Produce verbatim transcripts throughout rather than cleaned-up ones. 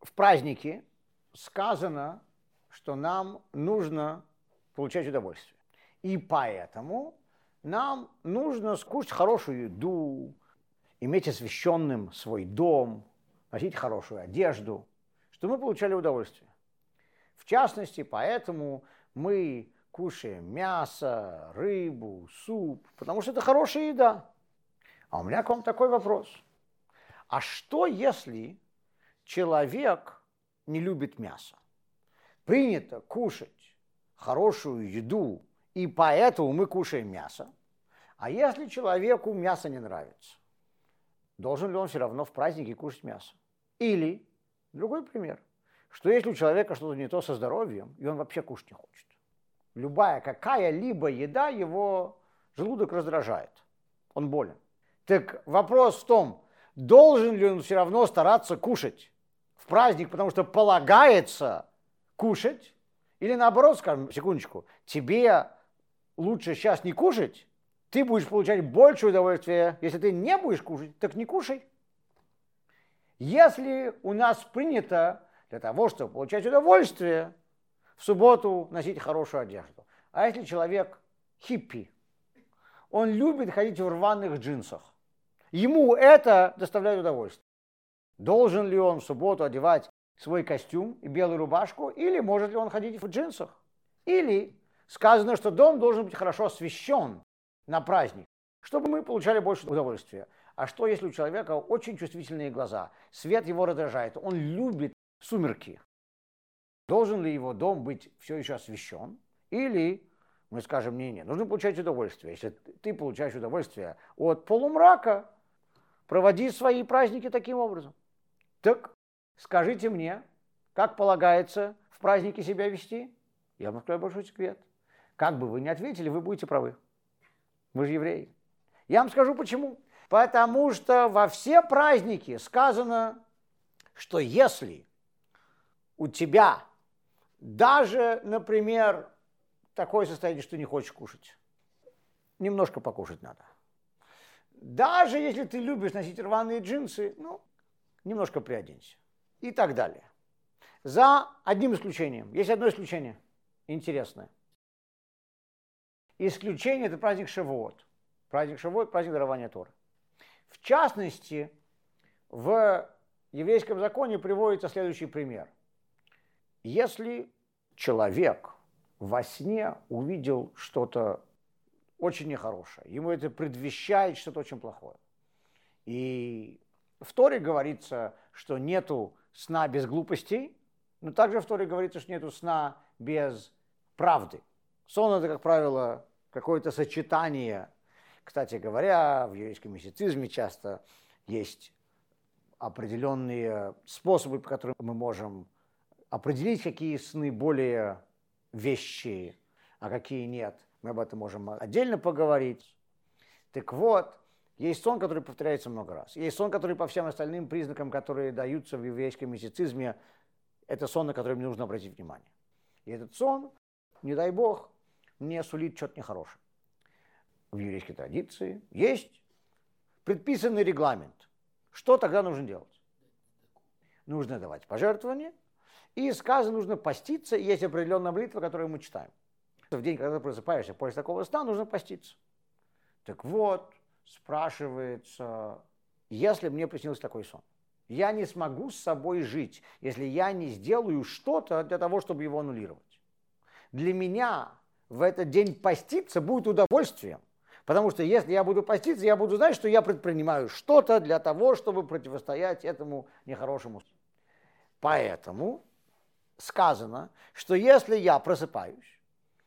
в празднике сказано, что нам нужно получать удовольствие. И поэтому нам нужно скушать хорошую еду, иметь освященным свой дом, носить хорошую одежду, чтобы мы получали удовольствие. В частности, поэтому мы кушаем мясо, рыбу, суп, потому что это хорошая еда. А у меня к вам такой вопрос. А что, если человек не любит мясо? Принято кушать хорошую еду, и поэтому мы кушаем мясо. А если человеку мясо не нравится, должен ли он все равно в празднике кушать мясо? Или, другой пример, что если у человека что-то не то со здоровьем, и он вообще кушать не хочет? Любая какая-либо еда его желудок раздражает, он болен. Так вопрос в том, должен ли он все равно стараться кушать в праздник, потому что полагается кушать, или наоборот, скажем, секундочку, тебе лучше сейчас не кушать, ты будешь получать больше удовольствия, если ты не будешь кушать, так не кушай. Если у нас принято для того, чтобы получать удовольствие, в субботу носить хорошую одежду, а если человек хиппи, он любит ходить в рваных джинсах, ему это доставляет удовольствие. Должен ли он в субботу одевать свой костюм и белую рубашку, или может ли он ходить в джинсах? Или сказано, что дом должен быть хорошо освещен на праздник, чтобы мы получали больше удовольствия. А что, если у человека очень чувствительные глаза, свет его раздражает, он любит сумерки? Должен ли его дом быть все еще освещен? Или мы скажем, не-не, нужно получать удовольствие. Если ты получаешь удовольствие от полумрака, проводи свои праздники таким образом. Так скажите мне, как полагается в празднике себя вести? Я вам открою большой секрет. Как бы вы ни ответили, вы будете правы. Вы же евреи. Я вам скажу почему. Потому что во все праздники сказано, что если у тебя даже, например, такое состояние, что не хочешь кушать, немножко покушать надо. Даже если ты любишь носить рваные джинсы, ну, немножко приоденься. И так далее. За одним исключением. Есть одно исключение. Интересное. Исключение – это праздник Шавуот. Праздник Шавуот – праздник дарования Торы. В частности, в еврейском законе приводится следующий пример. Если человек во сне увидел что-то очень нехорошее, ему это предвещает что-то очень плохое. И в Торе говорится, что нету сна без глупостей, но также в Торе говорится, что нету сна без правды. Сон – это, как правило, какое-то сочетание. Кстати говоря, в еврейском мистицизме часто есть определенные способы, по которым мы можем определить, какие сны более вещи, а какие нет. Мы об этом можем отдельно поговорить. Так вот, есть сон, который повторяется много раз. Есть сон, который по всем остальным признакам, которые даются в еврейском мистицизме, это сон, на который мне нужно обратить внимание. И этот сон, не дай бог, не сулит что-то нехорошее. В еврейской традиции есть предписанный регламент. Что тогда нужно делать? Нужно давать пожертвования, и сказано, нужно поститься, и есть определенная молитва, которую мы читаем. В день, когда ты просыпаешься после такого сна, нужно поститься. Так вот, спрашивается, если мне приснился такой сон, я не смогу с собой жить, если я не сделаю что-то для того, чтобы его аннулировать. Для меня в этот день поститься будет удовольствием, потому что если я буду поститься, я буду знать, что я предпринимаю что-то для того, чтобы противостоять этому нехорошему сну. Поэтому сказано, что если я просыпаюсь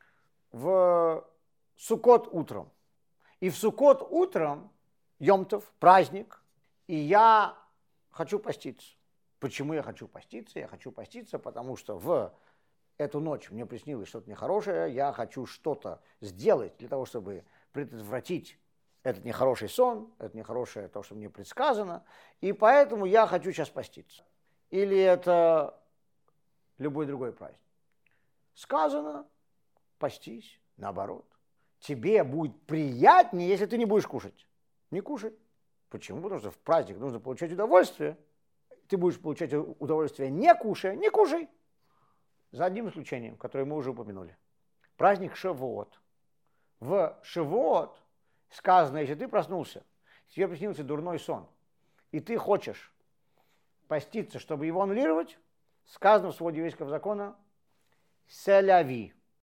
в Суккот утром, и в Суккот утром, Йом-Тов, праздник, и я хочу поститься. Почему я хочу поститься? Я хочу поститься, потому что в эту ночь мне приснилось что-то нехорошее, я хочу что-то сделать для того, чтобы предотвратить этот нехороший сон, это нехорошее то, что мне предсказано, и поэтому я хочу сейчас поститься. Или это любой другой праздник. Сказано, постись, наоборот. Тебе будет приятнее, если ты не будешь кушать. Не кушай. Почему? Потому что в праздник нужно получать удовольствие. ты будешь получать удовольствие не кушая, не кушай. За одним исключением, которое мы уже упомянули. Праздник Шавуот. В Шавуот сказано, если ты проснулся, тебе приснился дурной сон, и ты хочешь поститься, чтобы его аннулировать, сказано в своде еврейского закона «селяви».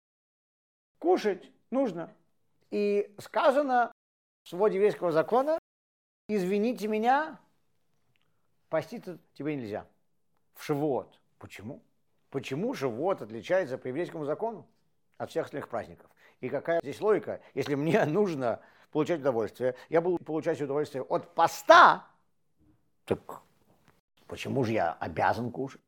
Кушать нужно. И сказано в своде еврейского закона «извините меня, поститься тебе нельзя». В Шавуот. Почему? Почему Шавуот отличается по еврейскому закону от всех остальных праздников? И какая здесь логика? Если мне нужно получать удовольствие, я буду получать удовольствие от поста, так почему же я обязан кушать?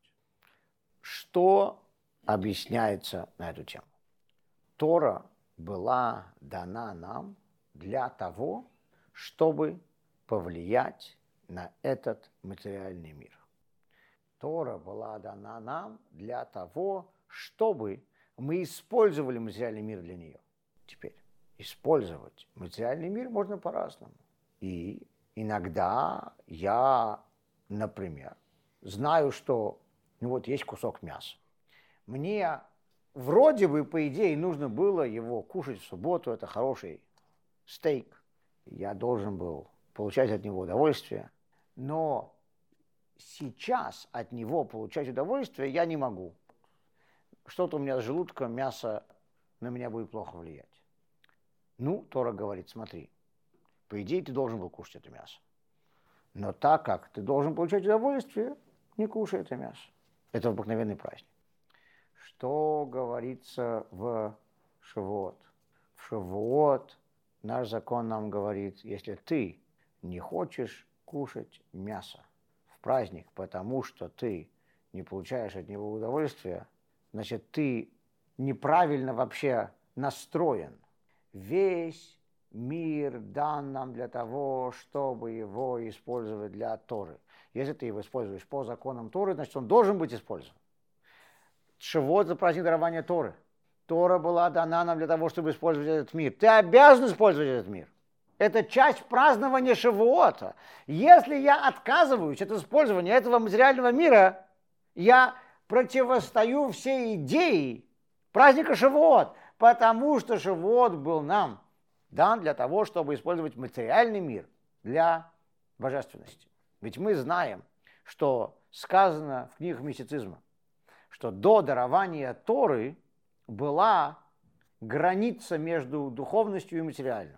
Что объясняется на эту тему? Тора была дана нам для того, чтобы повлиять на этот материальный мир. Тора была дана нам для того, чтобы мы использовали материальный мир для нее. Теперь, использовать материальный мир можно по-разному. И иногда я, например, знаю, что ну вот есть кусок мяса. Мне вроде бы, по идее, нужно было его кушать в субботу, это хороший стейк. Я должен был получать от него удовольствие, но сейчас от него получать удовольствие я не могу. Что-то у меня с желудком, мясо на меня будет плохо влиять. Ну, Тора говорит, смотри, по идее ты должен был кушать это мясо. Но так как ты должен получать удовольствие, не кушай это мясо. Это обыкновенный праздник. Что говорится в Шавуот? В Шавуот наш закон нам говорит, если ты не хочешь кушать мясо в праздник, потому что ты не получаешь от него удовольствия, значит, ты неправильно вообще настроен. Весь мир дан нам для того, чтобы его использовать для Торы. Если ты его используешь по законам Торы, значит, он должен быть использован. Шавуот – это праздник дарования Торы. Тора была дана нам для того, чтобы использовать этот мир. Ты обязан использовать этот мир. Это часть празднования Шавуота. Если я отказываюсь от использования этого материального мира, я противостою всей идее праздника Шавуот, потому что Шавуот был нам дан для того, чтобы использовать материальный мир для божественности. Ведь мы знаем, что сказано в книгах мистицизма, что до дарования Торы была граница между духовностью и материальным.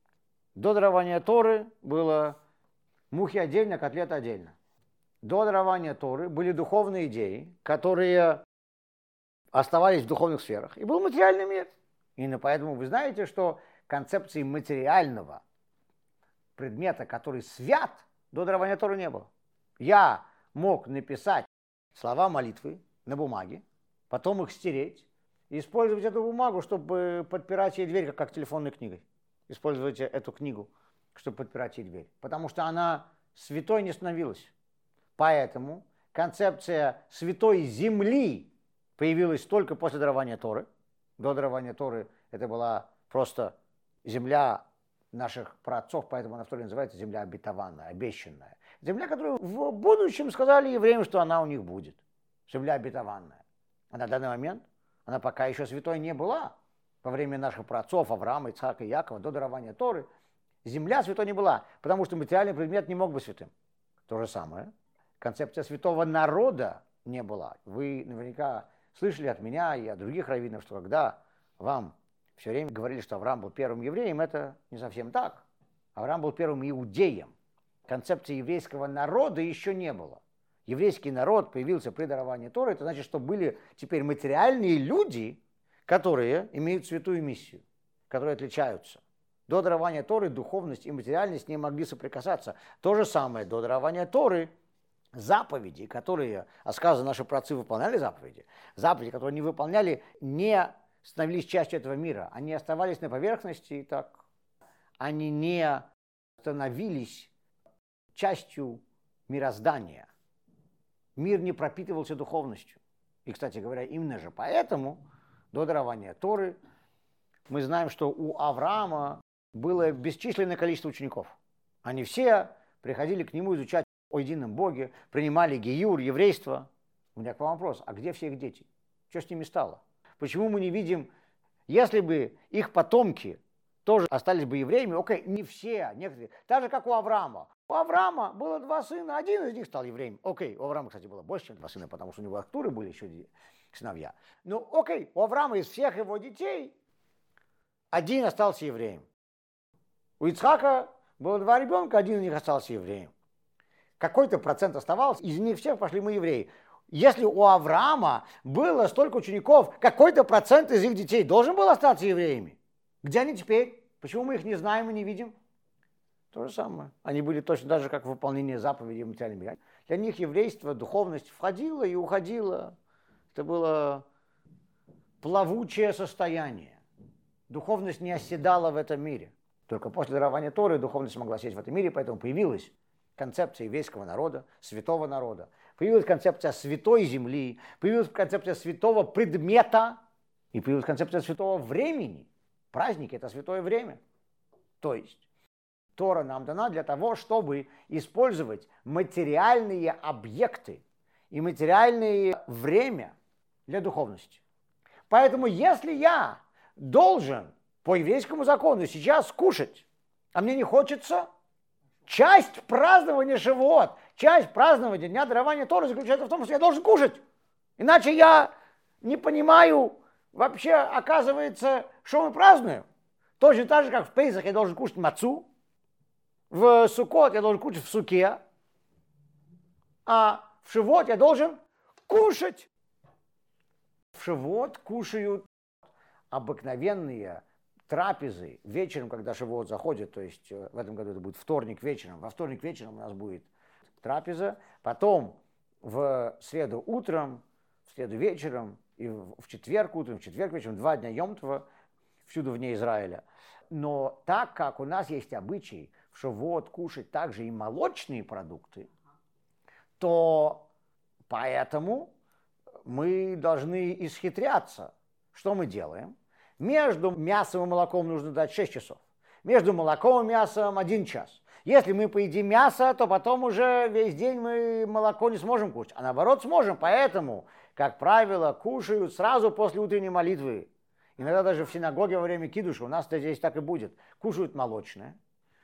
До дарования Торы было мухи отдельно, котлеты отдельно. До дарования Торы были духовные идеи, которые оставались в духовных сферах. И был материальный мир. И поэтому вы знаете, что концепции материального предмета, который свят, до дарования Торы не было. Я мог написать слова молитвы на бумаге, потом их стереть, и использовать эту бумагу, чтобы подпирать ей дверь, как, как телефонной книгой. Использовать эту книгу, чтобы подпирать ей дверь. Потому что она святой не становилась. Поэтому концепция святой земли появилась только после дарования Торы. До дарования Торы это была просто земля наших праотцов, поэтому она в Торе называется земля обетованная, обещанная. Земля, которую в будущем сказали евреям, что она у них будет. Земля обетованная. А на данный момент она пока еще святой не была. Во время наших праотцов Авраама, Ицхака и Якова, до дарования Торы, земля святой не была, потому что материальный предмет не мог быть святым. То же самое. Концепция святого народа не была. Вы наверняка слышали от меня и от других раввинов, что когда вам все время говорили, что Авраам был первым евреем, это не совсем так. Авраам был первым иудеем. Концепции еврейского народа еще не было. Еврейский народ появился при даровании Торы, это значит, что были теперь материальные люди, которые имеют святую миссию, которые отличаются. До дарования Торы духовность и материальность не могли соприкасаться. То же самое до дарования Торы заповеди, которые, а сказано, наши праотцы выполняли заповеди, заповеди, которые не выполняли, не становились частью этого мира. Они оставались на поверхности, и так они не становились частью мироздания. Мир не пропитывался духовностью. И, кстати говоря, именно же поэтому до дарования Торы мы знаем, что у Авраама было бесчисленное количество учеников. Они все приходили к нему изучать о едином Боге, принимали гиюр, еврейство. У меня к вам вопрос, а где все их дети? Что с ними стало? Почему мы не видим, если бы их потомки тоже остались бы евреями, окей, не все, некоторые, так же, как у Авраама. У Авраама было два сына, один из них стал евреем. Окей, у Авраама, кстати, было больше, чем два сына, потому что у него актуры были еще сыновья. Ну, окей, у Авраама из всех его детей один остался евреем. У Ицхака было два ребенка, один из них остался евреем. Какой-то процент оставался, из них всех пошли мы евреи. Если у Авраама было столько учеников, какой-то процент из их детей должен был остаться евреями. Где они теперь? Почему мы их не знаем и не видим? То же самое. Они были точно так же, как выполнение заповедей в материальном мире. Для них еврейство, духовность входила и уходила. Это было плавучее состояние. Духовность не оседала в этом мире. Только после дарования Торы духовность могла сесть в этом мире, поэтому появилась концепция еврейского народа, святого народа. Появилась концепция святой земли, появилась концепция святого предмета и появилась концепция святого времени. Праздники – это святое время. То есть Тора нам дана для того, чтобы использовать материальные объекты и материальное время для духовности. Поэтому если я должен по еврейскому закону сейчас кушать, а мне не хочется, часть празднования Шавуот, часть празднования Дня дарования Торы заключается в том, что я должен кушать. Иначе я не понимаю вообще, оказывается, что мы празднуем. Точно так же, как в Пейсах я должен кушать мацу, в Суккот я должен кушать в суке, а в Шавуот я должен кушать. В Шавуот кушают обыкновенные трапезы вечером, когда Шавуот заходит, то есть в этом году это будет вторник вечером. Во вторник вечером у нас будет трапеза, потом в среду утром, в среду вечером и в четверг утром, в четверг вечером, два дня Йом-Това, всюду вне Израиля. Но так как у нас есть обычай в Шавуот кушать также и молочные продукты, то поэтому мы должны исхитряться. Что мы делаем? Между мясом и молоком нужно дать шесть часов. Между молоком и мясом один час. Если мы поедим мясо, то потом уже весь день мы молоко не сможем кушать. А наоборот сможем. Поэтому, как правило, кушают сразу после утренней молитвы. Иногда даже в синагоге во время кидуша, у нас здесь так и будет, кушают молочное.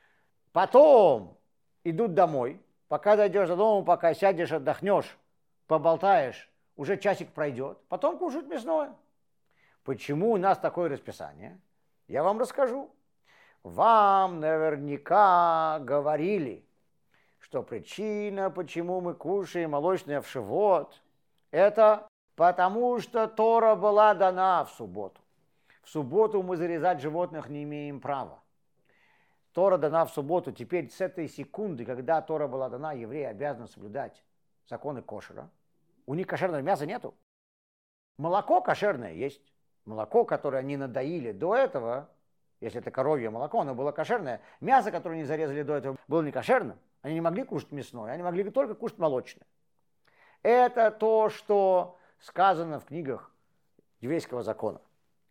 Потом идут домой. Пока дойдешь до дома, пока сядешь, отдохнешь, поболтаешь, уже часик пройдет. Потом кушают мясное. Почему у нас такое расписание? Я вам расскажу. Вам наверняка говорили, что причина, почему мы кушаем молочное в Шавуот, это потому, что Тора была дана в субботу. В субботу мы зарезать животных не имеем права. Тора дана в субботу. Теперь с этой секунды, когда Тора была дана, евреи обязаны соблюдать законы кошера. У них кошерного мяса нету. Молоко кошерное есть. Молоко, которое они надоили до этого, если это коровье молоко, оно было кошерное. Мясо, которое они зарезали до этого, было не кошерным. Они не могли кушать мясное, они могли только кушать молочное. Это то, что сказано в книгах еврейского закона.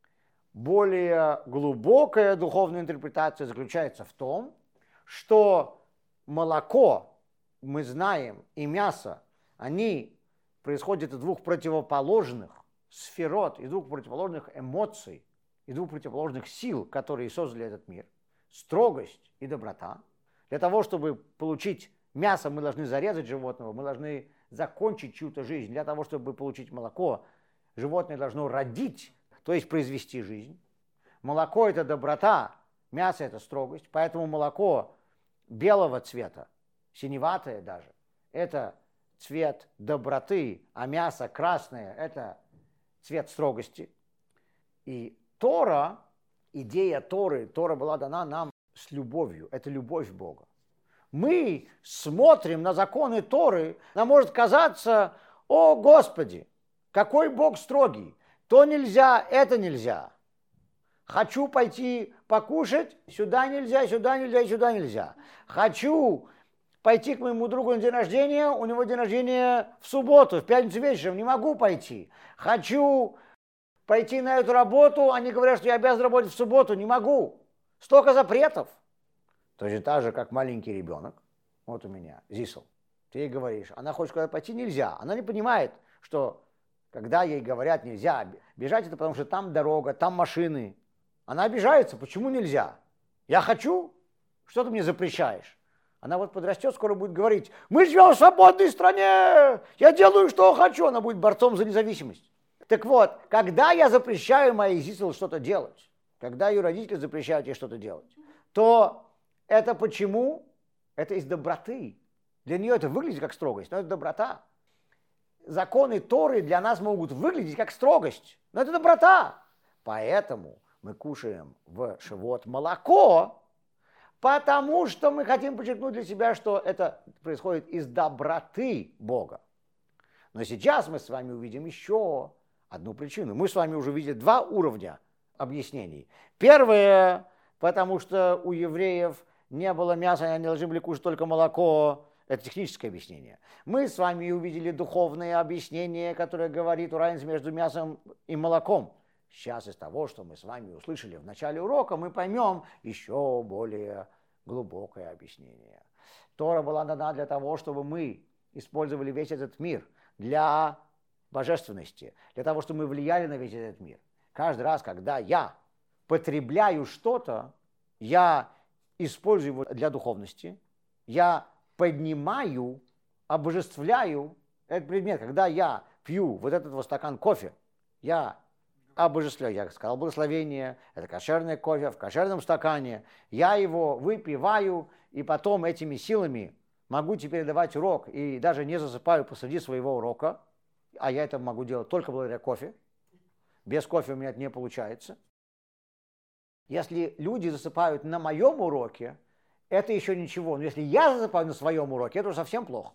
Более глубокая духовная интерпретация заключается в том, что молоко, мы знаем, и мясо, они происходят из двух противоположных сферот, из двух противоположных эмоций, из двух противоположных сил, которые создали этот мир. Строгость и доброта. Для того, чтобы получить мясо, мы должны зарезать животного, мы должны закончить чью-то жизнь. Для того, чтобы получить молоко, животное должно родить, то есть произвести жизнь. Молоко – это доброта, мясо – это строгость. Поэтому молоко белого цвета, синеватое даже, это цвет доброты, а мясо красное – это цвет строгости. И Тора, идея Торы, Тора была дана нам с любовью. Это любовь Бога. Мы смотрим на законы Торы, нам может казаться: о Господи, какой Бог строгий. То нельзя, это нельзя. Хочу пойти покушать, сюда нельзя, сюда нельзя, сюда нельзя. Хочу пойти к моему другу на день рождения, у него день рождения в субботу, в пятницу вечером, не могу пойти. Хочу пойти на эту работу, они говорят, что я обязан работать в субботу, не могу. Столько запретов. Точно так же, как маленький ребенок. Вот у меня Зисел, ты ей говоришь, она хочет куда-то пойти, нельзя. Она не понимает, что когда ей говорят нельзя бежать, это потому что там дорога, там машины. Она обижается, почему нельзя? Я хочу, что ты мне запрещаешь? Она вот подрастет, скоро будет говорить, мы живем в свободной стране, я делаю, что хочу. Она будет борцом за независимость. Так вот, когда я запрещаю моей Зисел что-то делать, когда ее родители запрещают ей что-то делать, то это почему? Это из доброты. Для нее это выглядит как строгость, но это доброта. Законы Торы для нас могут выглядеть как строгость, но это доброта. Поэтому мы кушаем в Шивот молоко, потому что мы хотим подчеркнуть для себя, что это происходит из доброты Бога. Но сейчас мы с вами увидим еще одну причину. Мы с вами уже видели два уровня объяснений. Первое, потому что у евреев не было мяса, они должны были кушать только молоко. Это техническое объяснение. Мы с вами увидели духовное объяснение, которое говорит о разнице между мясом и молоком. Сейчас из того, что мы с вами услышали в начале урока, мы поймем еще более глубокое объяснение. Тора была дана для того, чтобы мы использовали весь этот мир для божественности, для того, чтобы мы влияли на весь этот мир. Каждый раз, когда я потребляю что-то, я использую его для духовности, я поднимаю, обожествляю этот предмет. Когда я пью вот этот вот стакан кофе, я обожествляю, я сказал благословение, это кошерное кофе в кошерном стакане, я его выпиваю, и потом этими силами могу теперь давать урок, и даже не засыпаю посреди своего урока, а я это могу делать только благодаря кофе. Без кофе у меня это не получается. Если люди засыпают на моем уроке, это еще ничего. Но если я засыпаю на своем уроке, это уже совсем плохо.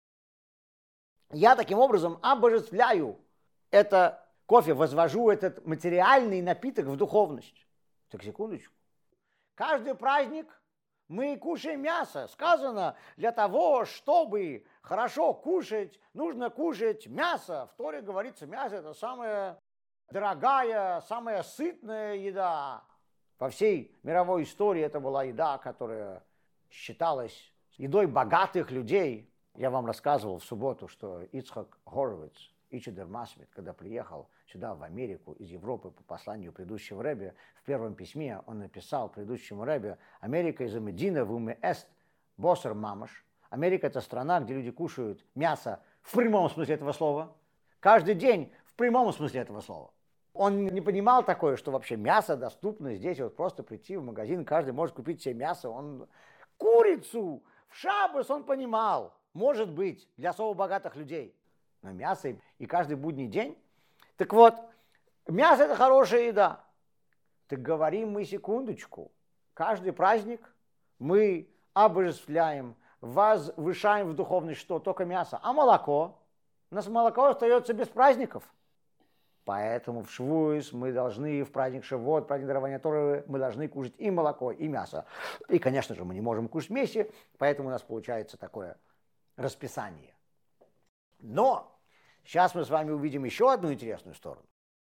Я таким образом обожествляю это кофе, возвожу этот материальный напиток в духовность. Так, секундочку. Каждый праздник мы кушаем мясо. Сказано, для того, чтобы хорошо кушать, нужно кушать мясо. В Торе говорится, мясо – это самая дорогая, самая сытная еда. Во всей мировой истории это была еда, которая считалась едой богатых людей. Я вам рассказывал в субботу, что Ицхак Хоровиц, Ичидер Масмит, когда приехал сюда, в Америку, из Европы по посланию предыдущего Ребе, в первом письме он написал предыдущему Ребе: «Америка из Медина в уме эст босер мамаш». Америка – это страна, где люди кушают мясо в прямом смысле этого слова. Каждый день в прямом смысле этого слова. Он не понимал такое, что вообще мясо доступно здесь, вот просто прийти в магазин, каждый может купить себе мясо. Он курицу в шаббос он понимал, может быть, для особо богатых людей. Но мясо и каждый будний день. Так вот, мясо – это хорошая еда. Так говорим мы секундочку. Каждый праздник мы обожествляем, возвышаем в духовность что? Только мясо. А молоко? У нас молоко остается без праздников. Поэтому в Швуис мы должны, в праздник Шавуот, праздник дарования Торы, мы должны кушать и молоко, и мясо. И, конечно же, мы не можем кушать вместе, поэтому у нас получается такое расписание. Но сейчас мы с вами увидим еще одну интересную сторону.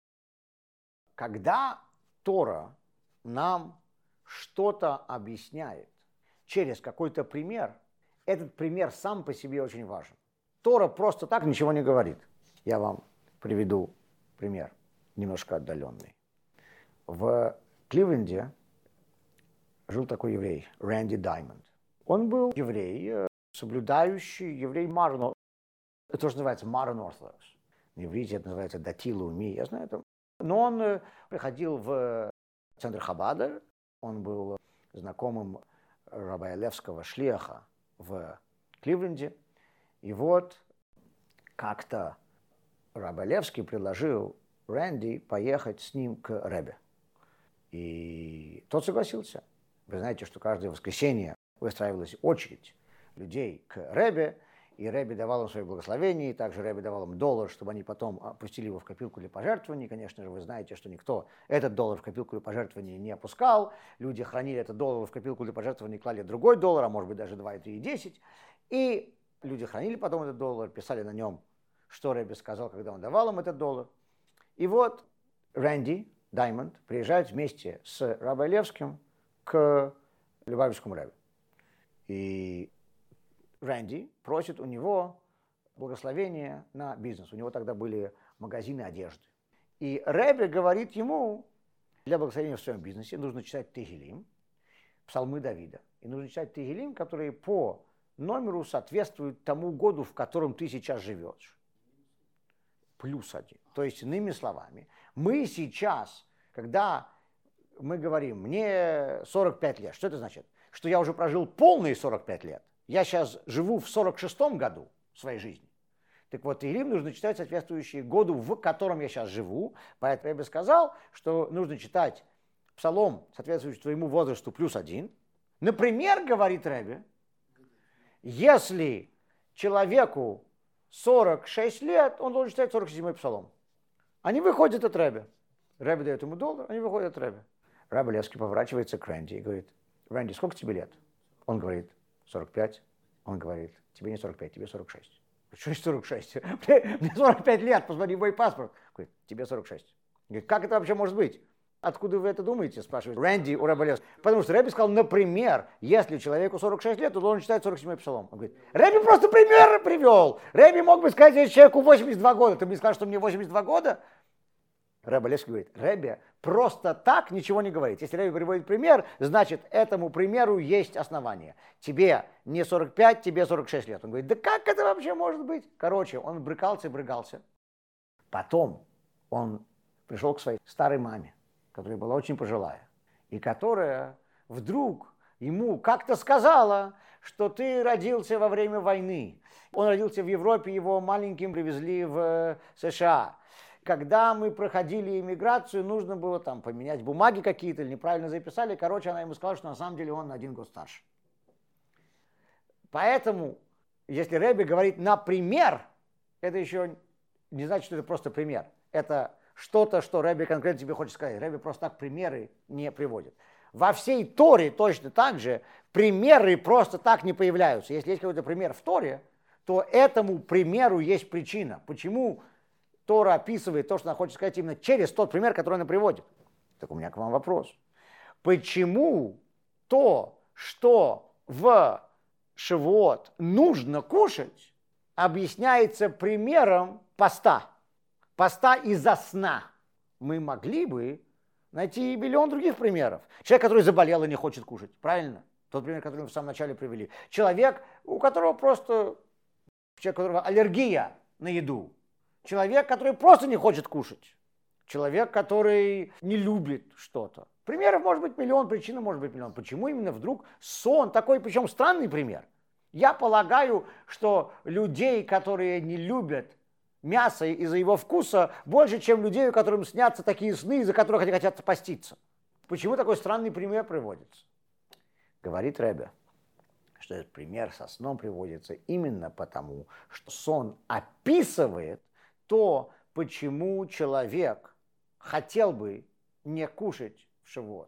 Когда Тора нам что-то объясняет через какой-то пример, этот пример сам по себе очень важен. Тора просто так ничего не говорит. Я вам приведу пример, немножко отдаленный. В Кливленде жил такой еврей, Рэнди Даймонд. Он был еврей, соблюдающий, еврей Марно. Это тоже называется Modern Orthodox. На иврите это называется Дати Лауми, я знаю это. Но он приходил в центр Хабада, он был знакомым раба Левского шлиаха в Кливленде. И вот как-то раб Левский предложил Рэнди поехать с ним к Ребе. И тот согласился. Вы знаете, что каждое воскресенье выстраивалась очередь людей к Ребе, и Ребе давал им свои благословения, и также Ребе давал им доллар, чтобы они потом опустили его в копилку для пожертвований. Конечно же, вы знаете, что никто этот доллар в копилку для пожертвований не опускал. Люди хранили этот доллар в копилку для пожертвований, клали другой доллар, а может быть даже два, три и десять. И люди хранили потом этот доллар, писали на нем, что Ребе сказал, когда он давал им этот доллар. И вот Рэнди Даймонд приезжает вместе с рабой Левским к Любавичскому Ребе. И Рэнди просит у него благословения на бизнес. У него тогда были магазины одежды. И Ребе говорит ему, для благословения в своем бизнесе нужно читать Тегилим, псалмы Давида. И нужно читать Тегилим, которые по номеру соответствуют тому году, в котором ты сейчас живешь. Плюс один. То есть, иными словами, мы сейчас, когда мы говорим, мне сорок пять лет, что это значит? Что я уже прожил полные сорок пять лет. Я сейчас живу в сорок шестом году своей жизни. Так вот, Тегилим нужно читать соответствующие году, в котором я сейчас живу. Поэтому я бы сказал, что нужно читать псалом, соответствующий твоему возрасту, плюс один. Например, говорит Ребе, если человеку сорок шесть лет, он должен читать сорок седьмой псалом. Они выходят от Ребе. Ребе дает ему доллар, они выходят от Ребе. Ребе Левский поворачивается к Рэнди и говорит, Рэнди, сколько тебе лет? Он говорит, сорок пять. Он говорит, тебе не сорок пять, тебе сорок шесть. Что есть сорок шесть? Мне сорок пять лет, посмотри мой паспорт. Говорит, тебе сорок шесть. Говорит, как это вообще может быть? Откуда вы это думаете, спрашивает Рэнди у Ребе Левского. Потому что Ребе сказал, например, если человеку сорок шесть лет, то должен читать сорок седьмой псалом. Он говорит, Ребе просто примеры привел. Ребе мог бы сказать, если человеку восемьдесят два года, ты мне скажешь, что мне восемьдесят два года? Ребе Левский говорит, Ребе просто так ничего не говорит. Если Ребе приводит пример, значит, этому примеру есть основание. Тебе не сорок пять, тебе сорок шесть лет. Он говорит, да как это вообще может быть? Короче, он брыкался и брыкался. Потом он пришел к своей старой маме, которая была очень пожилая, и которая вдруг ему как-то сказала, что ты родился во время войны. Он родился в Европе, его маленьким привезли в США. Когда мы проходили иммиграцию, нужно было там поменять бумаги какие-то или неправильно записали. Короче, она ему сказала, что на самом деле он на один год старше. Поэтому, если Ребе говорит «например», это еще не значит, что это просто пример. Это что-то, что Ребе конкретно тебе хочет сказать. Ребе просто так примеры не приводит. Во всей Торе точно так же примеры просто так не появляются. Если есть какой-то пример в Торе, то этому примеру есть причина. Почему Тора описывает то, что она хочет сказать именно через тот пример, который она приводит. Так у меня к вам вопрос. Почему то, что в Шавуот нужно кушать, объясняется примером поста? Поста из-за сна. Мы могли бы найти миллион других примеров. Человек, который заболел и не хочет кушать, правильно? Тот пример, который мы в самом начале привели. Человек, у которого просто, человек, у которого аллергия на еду. Человек, который просто не хочет кушать. Человек, который не любит что-то. Примеров может быть миллион, причин может быть миллион. Почему именно вдруг сон такой, причем странный пример? Я полагаю, что людей, которые не любят мясо из-за его вкуса, больше, чем людей, которым снятся такие сны, из-за которых они хотят поститься. Почему такой странный пример приводится? Говорит Ребе, что этот пример со сном приводится именно потому, что сон описывает то, почему человек хотел бы не кушать в Шавуот.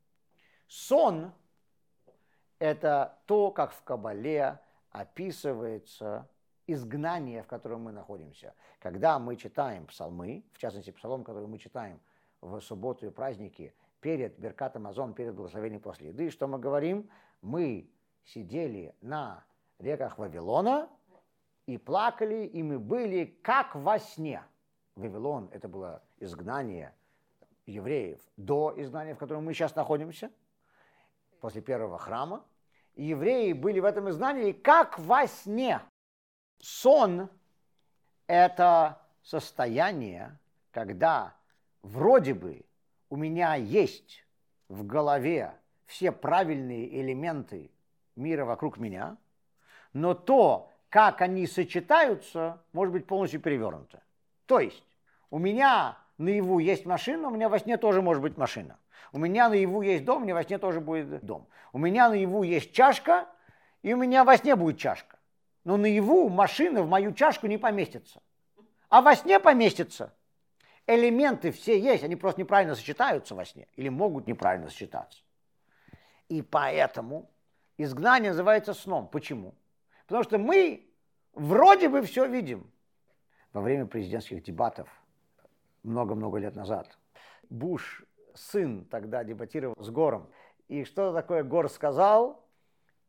Сон – это то, как в Кабале описывается изгнание, в котором мы находимся. Когда мы читаем псалмы, в частности псалом, который мы читаем в субботу и праздники, перед Беркат Амазон, перед благословением после еды, что мы говорим? Мы сидели на реках Вавилона и плакали, и мы были как во сне. Вавилон – это было изгнание евреев до изгнания, в котором мы сейчас находимся, после первого храма. И евреи были в этом изгнании как во сне. Сон – это состояние, когда вроде бы у меня есть в голове все правильные элементы мира вокруг меня, но то, как они сочетаются, может быть полностью перевернуто. То есть у меня наяву есть машина, у меня во сне тоже может быть машина. У меня наяву есть дом, у меня во сне тоже будет дом. У меня наяву есть чашка, и у меня во сне будет чашка. Но наяву машина в мою чашку не поместится. А во сне поместится. Элементы все есть, они просто неправильно сочетаются во сне. Или могут неправильно сочетаться. И поэтому изгнание называется сном. Почему? Потому что мы вроде бы все видим. Во время президентских дебатов много-много лет назад Буш, сын, тогда дебатировал с Гором. И что такое Гор сказал?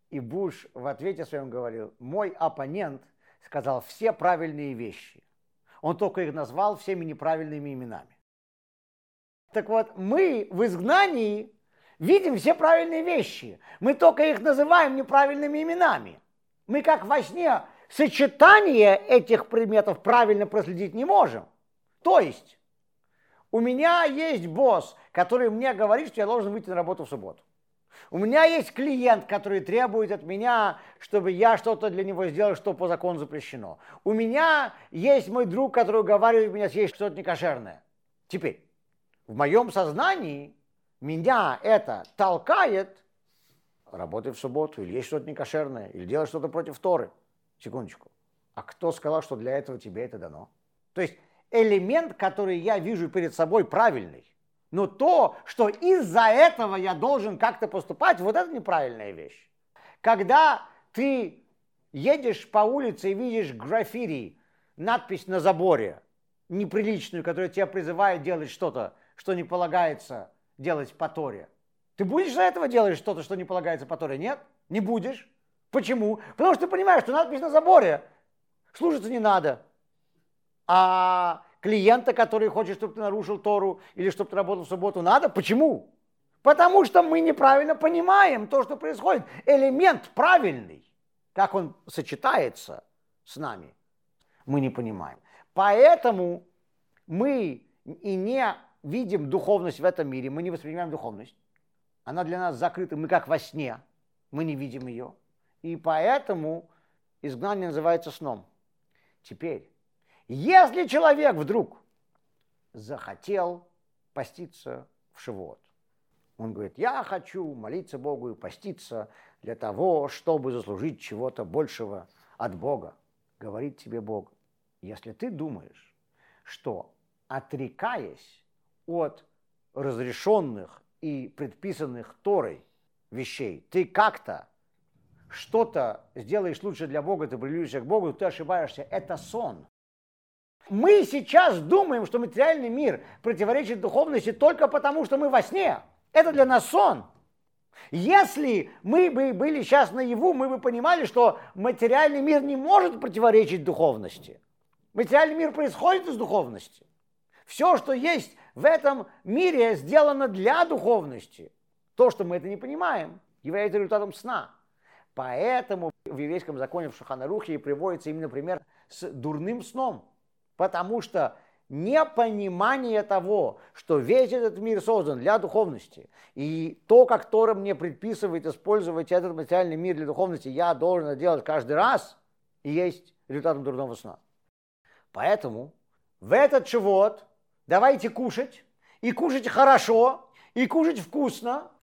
И Буш в ответе своем говорил: мой оппонент сказал все правильные вещи. Он только их назвал всеми неправильными именами. Так вот, мы в изгнании видим все правильные вещи. Мы только их называем неправильными именами. Мы как во сне сочетание этих предметов правильно проследить не можем. То есть у меня есть босс, который мне говорит, что я должен выйти на работу в субботу. У меня есть клиент, который требует от меня, чтобы я что-то для него сделал, что по закону запрещено. У меня есть мой друг, который уговаривает меня съесть что-то некошерное. Теперь, в моем сознании меня это толкает работать в субботу, или есть что-то некошерное, или делать что-то против Торы. Секундочку. А кто сказал, что для этого тебе это дано? То есть элемент, который я вижу перед собой, правильный. Но то, что из-за этого я должен как-то поступать, вот это неправильная вещь. Когда ты едешь по улице и видишь граффити, надпись на заборе, неприличную, которая тебя призывает делать что-то, что не полагается делать по Торе. Ты будешь из-за этого делать что-то, что не полагается по Торе? Нет? Не будешь. Почему? Потому что ты понимаешь, что надпись на заборе слушаться не надо. А клиента, который хочет, чтобы ты нарушил Тору или чтобы ты работал в субботу, надо. Почему? Потому что мы неправильно понимаем то, что происходит. Элемент правильный, как он сочетается с нами, мы не понимаем. Поэтому мы и не видим духовность в этом мире, мы не воспринимаем духовность. Она для нас закрыта, мы как во сне, мы не видим ее. И поэтому изгнание называется сном. Теперь, если человек вдруг захотел поститься в Шивот, он говорит: я хочу молиться Богу и поститься для того, чтобы заслужить чего-то большего от Бога. Говорит тебе Бог: если ты думаешь, что, отрекаясь от разрешенных и предписанных Торой вещей, ты как-то что-то сделаешь лучше для Бога, ты приблизишься к Богу, ты ошибаешься. Это сон. Мы сейчас думаем, что материальный мир противоречит духовности только потому, что мы во сне. Это для нас сон. Если мы бы были сейчас наяву, мы бы понимали, что материальный мир не может противоречить духовности. Материальный мир происходит из духовности. Все, что есть в этом мире, сделано для духовности. То, что мы это не понимаем, является результатом сна. Поэтому в еврейском законе в Шулхан Арухе приводится именно пример с дурным сном. Потому что непонимание того, что весь этот мир создан для духовности, и то, как Тора мне предписывает использовать этот материальный мир для духовности, я должен это делать каждый раз, и есть результатом дурного сна. Поэтому в этот шивот давайте кушать, и кушать хорошо, и кушать вкусно,